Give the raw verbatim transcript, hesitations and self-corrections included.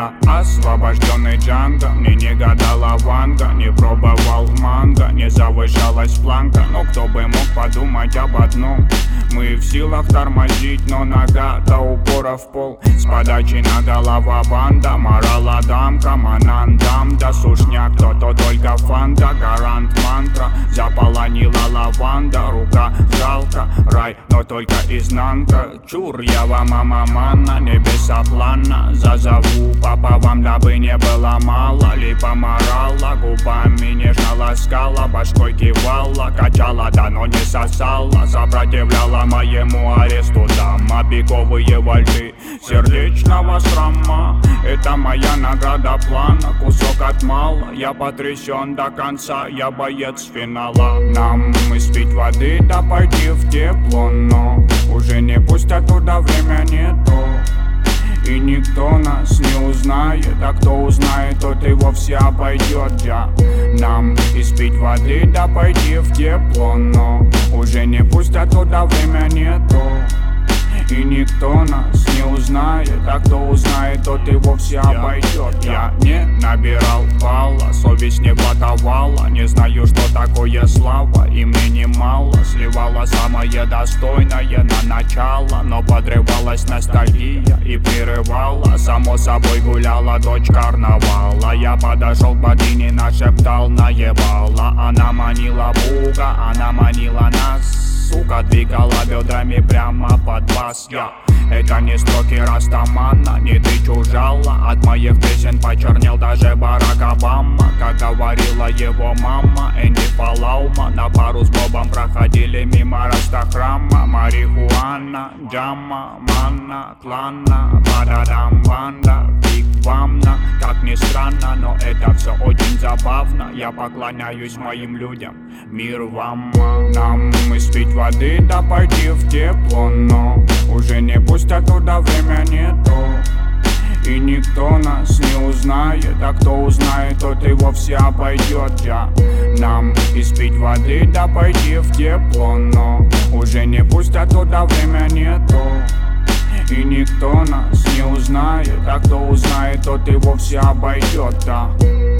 Я освобожденный Джанго, мне не гадала Ванга, не пробовал манго, не завышалась планка. Но кто бы мог подумать об одном: мы в силах тормозить, но нога до упора в пол. С подачи на голова банда, морал Адам, команандам, да сушняк, кто-то только фанта, гарант мантра. Заполонила лаванда, рука жалко, рай, но только изнанка. Чур, я вам мама манна, небеса плана. Зазову папа вам, дабы не было мало. Липа морала, губами нежно ласкала, башкой кивала, качала, да но не сосала. Сопротивляла моему аресту дама, беговые вольты сердечного шрама. Это моя награда плана, кусок от мала. Я потрясен до конца, я боец финала. Нам испить воды, да пойти в тепло, но уже не пустят туда, время нету. И никто нас не узнает, а кто узнает, тот и вовсе обойдет. Я нам испить воды, да пойти в тепло, но уже не пустят туда, время нету. И никто нас не узнает, а кто узнает, тот и вовсе обойдет. Я не набирал балла, совесть не блоковала. Не знаю, что такое слава, и мне немало. Сливала самое достойное на начало, но подрывалась ностальгия и прерывала. Само собой гуляла дочь карнавала. Я подошел к богине, нашептал, наебала. Она манила Бога, она манила нас. Сука, двигала бедрами прямо под бас. Я это не строки Растамана, не ты чужала. От моих песен почернел даже Барак Обама. Как говорила его мама, Энди Фалаума. На пару с Бобом проходили мимо Растахрама. Марихуана, джама, манна, клана, бададам, банда, биг вамна. Как ни странно, но это все очень забавно. Я поклоняюсь моим людям, мир вам. Нам испить воды, да пойти в тепло, но уже не пустят туда, время нету. И никто нас не узнает, а кто узнает, тот и вовсе обойдет. Я нам испить воды, да пойти в тепло, но уже не пустят туда, время нету. И никто нас не узнает, а кто узнает, тот и вовсе обойдет. Да.